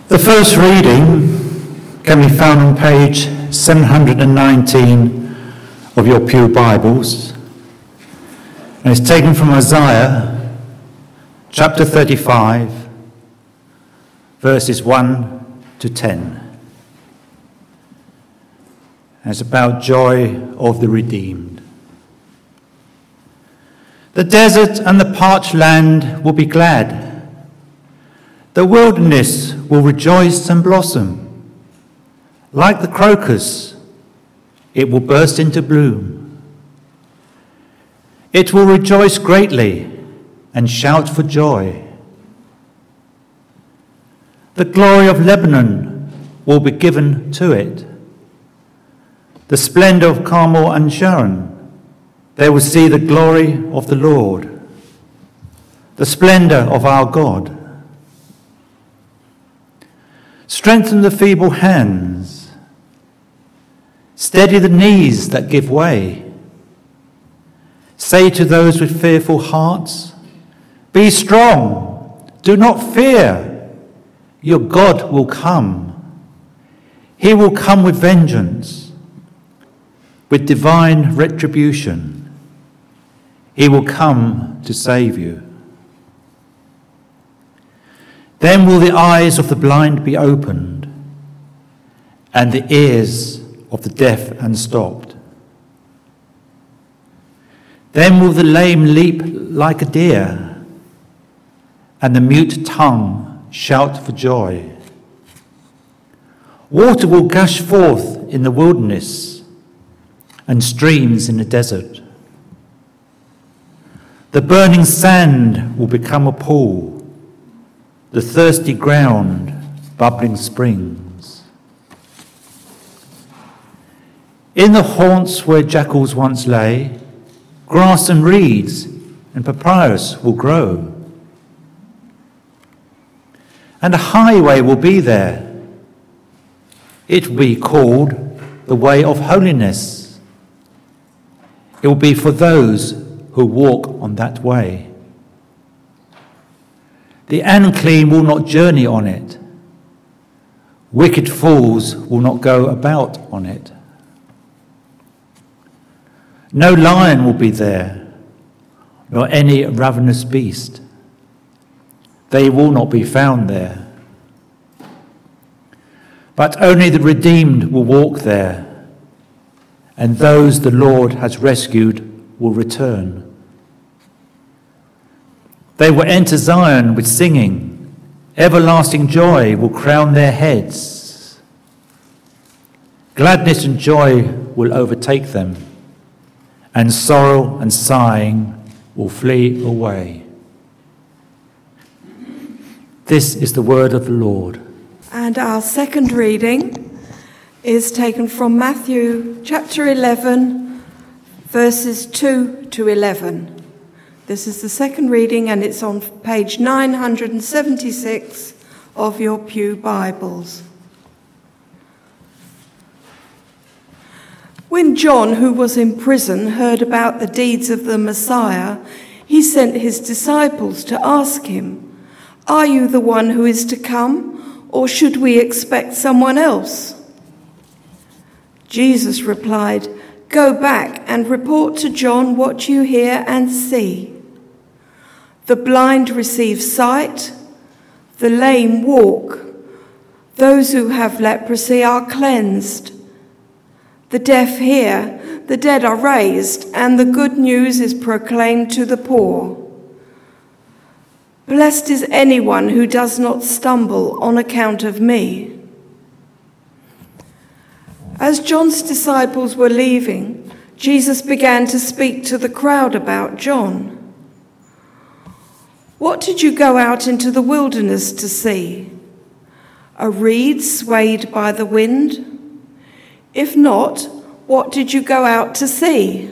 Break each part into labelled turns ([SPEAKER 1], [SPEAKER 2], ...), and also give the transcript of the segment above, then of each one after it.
[SPEAKER 1] The first reading can be found on page 719 of your Pew Bibles, and it's taken from Isaiah chapter 35, verses 1 to 10. And it's about joy of the redeemed. The desert and the parched land will be glad. The wilderness will rejoice and blossom. Like the crocus, it will burst into bloom. It will rejoice greatly and shout for joy. The glory of Lebanon will be given to it. The splendor of Carmel and Sharon, they will see the glory of the Lord, the splendor of our God. Strengthen the feeble hands. Steady the knees that give way. Say to those with fearful hearts, be strong, do not fear. Your God will come. He will come with vengeance, with divine retribution. He will come to save you. Then will the eyes of the blind be opened, and the ears of the deaf unstopped. Then will the lame leap like a deer, and the mute tongue shout for joy. Water will gush forth in the wilderness, and streams in the desert. The burning sand will become a pool, the thirsty ground, bubbling springs. In the haunts where jackals once lay, grass and reeds and papyrus will grow. And a highway will be there. It will be called the way of holiness. It will be for those who walk on that way. The unclean will not journey on it. Wicked fools will not go about on it. No lion will be there, nor any ravenous beast. They will not be found there. But only the redeemed will walk there, and those the Lord has rescued will return. They will enter Zion with singing. Everlasting joy will crown their heads. Gladness and joy will overtake them, and sorrow and sighing will flee away. This is the word of the Lord.
[SPEAKER 2] And our second reading is taken from Matthew chapter 11, verses 2 to 11. This is the second reading, and it's on page 976 of your Pew Bibles. When John, who was in prison, heard about the deeds of the Messiah, he sent his disciples to ask him, "Are you the one who is to come, or should we expect someone else?" Jesus replied, "Go back and report to John what you hear and see. The blind receive sight, the lame walk, those who have leprosy are cleansed, the deaf hear, the dead are raised, and the good news is proclaimed to the poor. Blessed is anyone who does not stumble on account of me." As John's disciples were leaving, Jesus began to speak to the crowd about John. "What did you go out into the wilderness to see? A reed swayed by the wind? If not, what did you go out to see?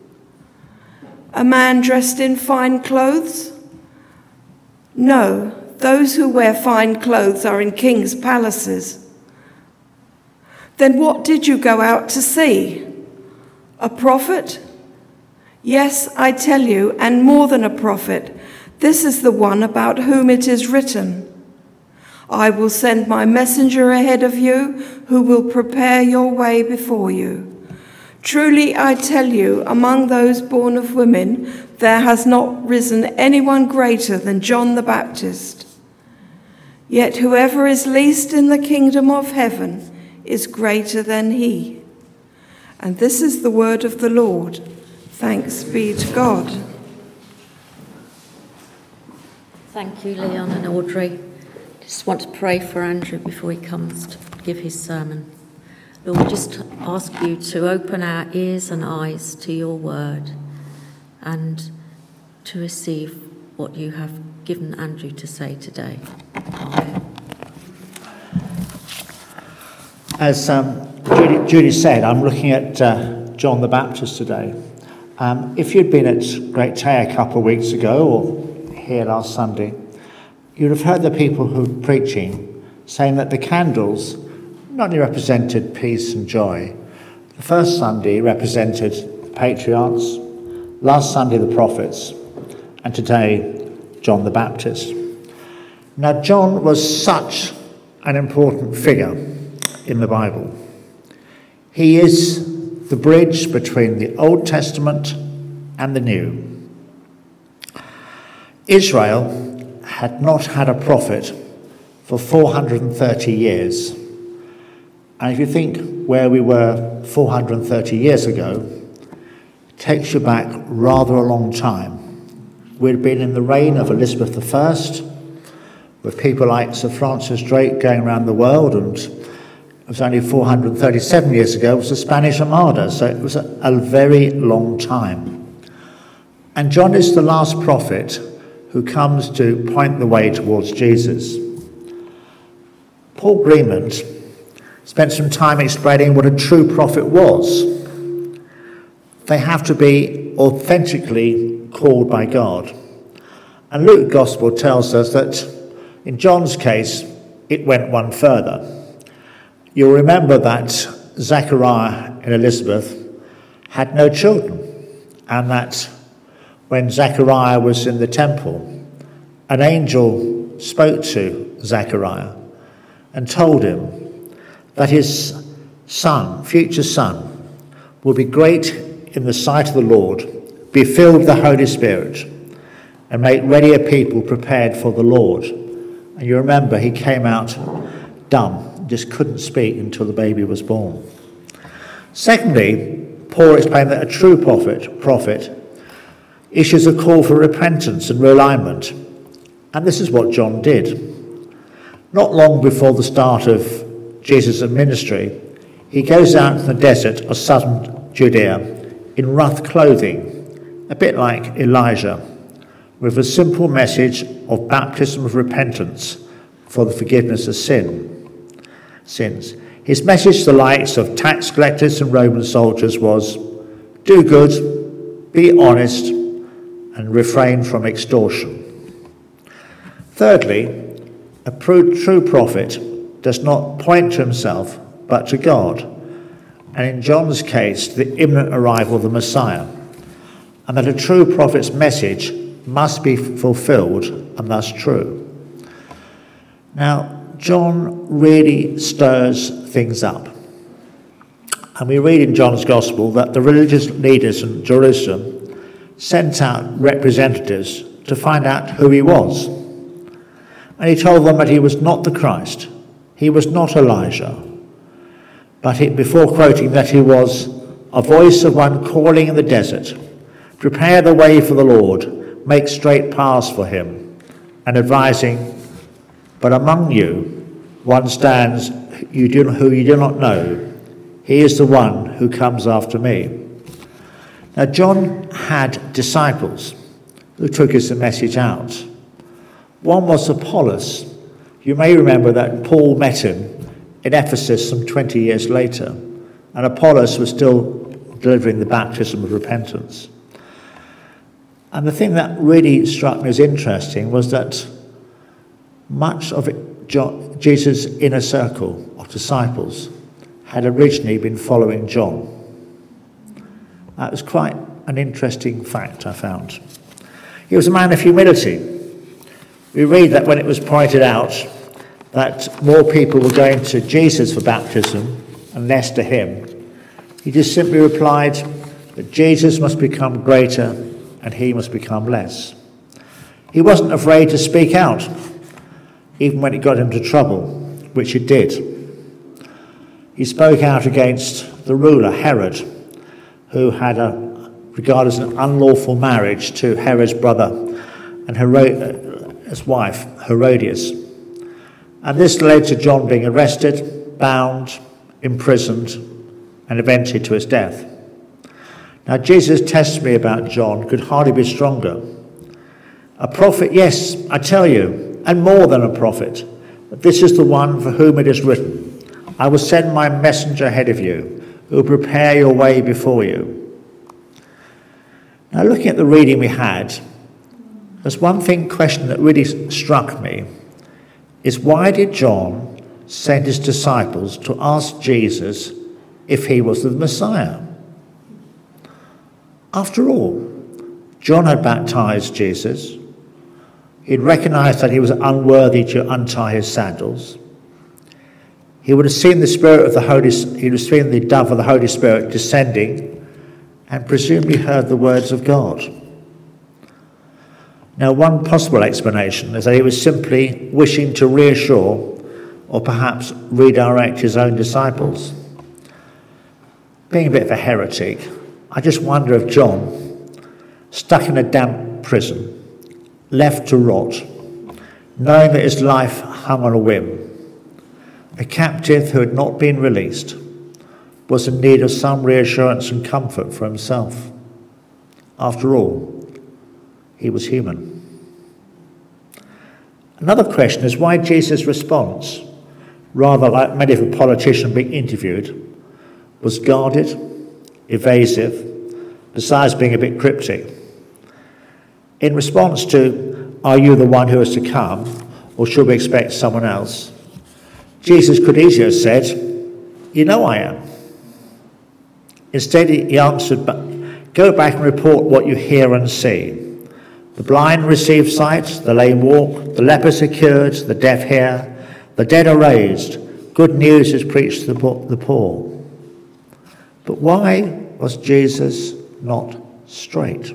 [SPEAKER 2] A man dressed in fine clothes? No, those who wear fine clothes are in kings' palaces. Then what did you go out to see? A prophet? Yes, I tell you, and more than a prophet. This is the one about whom it is written, I will send my messenger ahead of you, who will prepare your way before you. Truly I tell you, among those born of women, there has not risen anyone greater than John the Baptist. Yet whoever is least in the kingdom of heaven is greater than he. And this is the word of the Lord. Thanks be to God.
[SPEAKER 3] Thank you, Leon and Audrey. Just want to pray for Andrew before he comes to give his sermon. Lord, we just ask you to open our ears and eyes to your word and to receive what you have given Andrew to say today. Amen.
[SPEAKER 4] As Judy said, I'm looking at John the Baptist today. If you'd been at Great Tay a couple of weeks ago or here last Sunday, you'd have heard the people who were preaching saying that the candles not only represented peace and joy. The first Sunday represented the patriarchs, last Sunday the prophets, and today John the Baptist. Now John was such an important figure in the Bible. He is the bridge between the Old Testament and the New. Israel had not had a prophet for 430 years. And if you think where we were 430 years ago, it takes you back rather a long time. We'd been in the reign of Elizabeth I, with people like Sir Francis Drake going around the world, and it was only 437 years ago was the Spanish Armada, so it was a very long time. And John is the last prophet who comes to point the way towards Jesus. Paul Greenland spent some time explaining what a true prophet was. They have to be authentically called by God. And Luke's Gospel tells us that in John's case, it went one further. You'll remember that Zechariah and Elizabeth had no children, and that when Zechariah was in the temple, an angel spoke to Zechariah and told him that his son, future son, will be great in the sight of the Lord, be filled with the Holy Spirit, and make ready a people prepared for the Lord. And you remember he came out dumb, just couldn't speak until the baby was born. Secondly, Paul explained that a true prophet issues a call for repentance and realignment. And this is what John did. Not long before the start of Jesus' ministry, he goes out to the desert of southern Judea in rough clothing, a bit like Elijah, with a simple message of baptism of repentance for the forgiveness of sins. His message to the likes of tax collectors and Roman soldiers was, do good, be honest, and refrain from extortion. Thirdly, a true prophet does not point to himself, but to God, and in John's case, the imminent arrival of the Messiah, and that a true prophet's message must be fulfilled and thus true. Now, John really stirs things up. And we read in John's Gospel that the religious leaders in Jerusalem sent out representatives to find out who he was. And he told them that he was not the Christ. He was not Elijah. But before quoting that he was a voice of one calling in the desert, prepare the way for the Lord, make straight paths for him, and advising, but among you one stands who you do not know. He is the one who comes after me. Now John had disciples who took his message out. One was Apollos. You may remember that Paul met him in Ephesus some 20 years later, and Apollos was still delivering the baptism of repentance. And the thing that really struck me as interesting was that much of Jesus' inner circle of disciples had originally been following John. That was quite an interesting fact, I found. He was a man of humility. We read that when it was pointed out that more people were going to Jesus for baptism and less to him, he just simply replied that Jesus must become greater and he must become less. He wasn't afraid to speak out, even when it got him to trouble, which it did. He spoke out against the ruler, Herod, who had regarded as an unlawful marriage to Herod's brother and his wife, Herodias. And this led to John being arrested, bound, imprisoned, and eventually to his death. Now, Jesus' testimony about John could hardly be stronger. A prophet, yes, I tell you, and more than a prophet, but this is the one for whom it is written, I will send my messenger ahead of you, who will prepare your way before you. Now, looking at the reading we had, there's one question that really struck me, is why did John send his disciples to ask Jesus if he was the Messiah? After all, John had baptized Jesus. He'd recognized that he was unworthy to untie his sandals. He would have seen the Spirit of the Holy, he would have seen the dove of the Holy Spirit descending and presumably heard the words of God. Now, one possible explanation is that he was simply wishing to reassure or perhaps redirect his own disciples. Being a bit of a heretic, I just wonder if John, stuck in a damp prison, left to rot, knowing that his life hung on a whim, a captive who had not been released, was in need of some reassurance and comfort for himself. After all, he was human. Another question is why Jesus' response, rather like many of a politician being interviewed, was guarded, evasive, besides being a bit cryptic. In response to, are you the one who is to come, or should we expect someone else? Jesus could easily have said, you know I am. Instead, he answered, go back and report what you hear and see. The blind receive sight, the lame walk, the lepers are cured, the deaf hear, the dead are raised. Good news is preached to the poor. But why was Jesus not straight?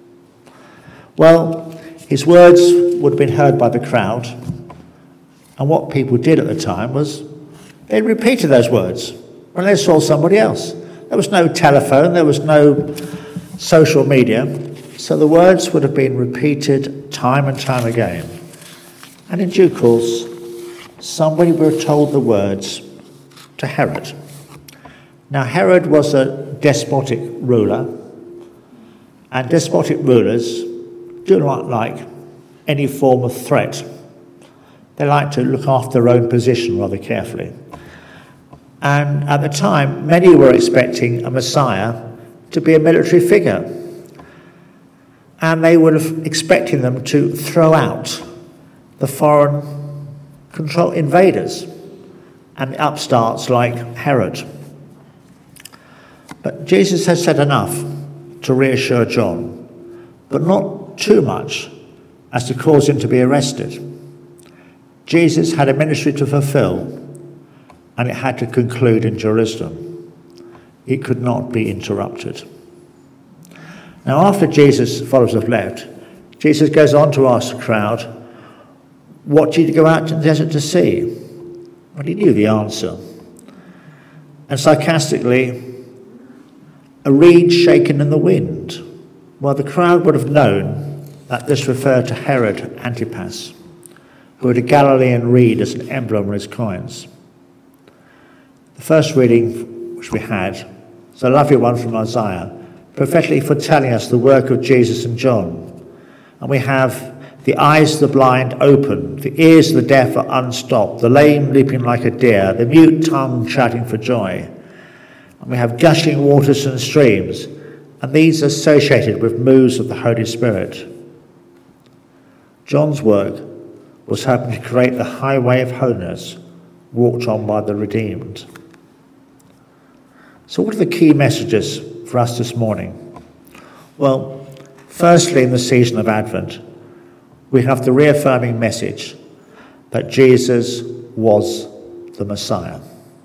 [SPEAKER 4] Well, his words would have been heard by the crowd, and what people did at the time was they repeated those words when they saw somebody else. There was no telephone, there was no social media, so the words would have been repeated time and time again. And in due course, somebody would have told the words to Herod. Now, Herod was a despotic ruler, and despotic rulers do not like any form of threat. They like to look after their own position rather carefully. And at the time, many were expecting a Messiah to be a military figure. And they would have expected them to throw out the foreign control invaders and the upstarts like Herod. But Jesus has said enough to reassure John, but not too much as to cause him to be arrested. Jesus had a ministry to fulfill, and it had to conclude in Jerusalem. It could not be interrupted. Now, after Jesus' followers have left, Jesus goes on to ask the crowd, what did you go out to the desert to see? Well, he knew the answer. And sarcastically, a reed shaken in the wind. Well, the crowd would have known that this referred to Herod Antipas, who had a Galilean reed as an emblem on his coins. The first reading which we had is a lovely one from Isaiah, prophetically foretelling us the work of Jesus and John. And we have the eyes of the blind opened, the ears of the deaf are unstopped, the lame leaping like a deer, the mute tongue shouting for joy. And we have gushing waters and streams, and these are associated with moves of the Holy Spirit. John's work was helping to create the highway of holiness walked on by the redeemed. So what are the key messages for us this morning? Well, firstly, in the season of Advent, we have the reaffirming message that Jesus was the Messiah.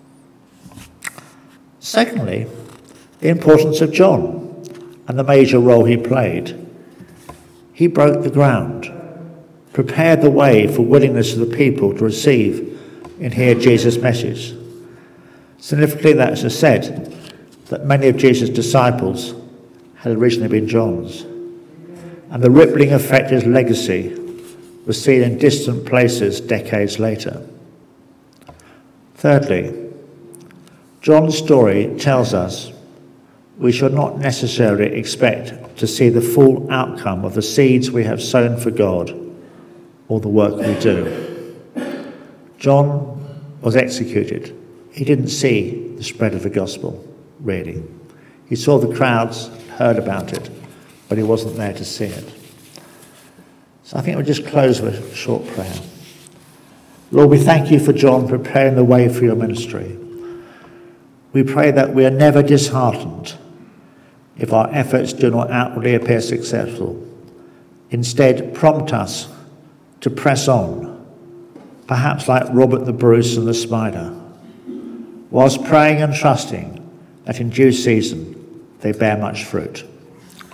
[SPEAKER 4] Secondly, the importance of John and the major role he played. He broke the ground, prepared the way for willingness of the people to receive and hear Jesus' message. Significantly, that is said that many of Jesus' disciples had originally been John's, and the rippling effect of his legacy was seen in distant places decades later. Thirdly, John's story tells us we should not necessarily expect to see the full outcome of the seeds we have sown for God or the work we do. John was executed. He didn't see the spread of the gospel, really. He saw the crowds, heard about it, but he wasn't there to see it. So I think we'll just close with a short prayer. Lord, we thank you for John preparing the way for your ministry. We pray that we are never disheartened if our efforts do not outwardly appear successful. Instead, prompt us to press on, perhaps like Robert the Bruce and the Spider, whilst praying and trusting that in due season they bear much fruit.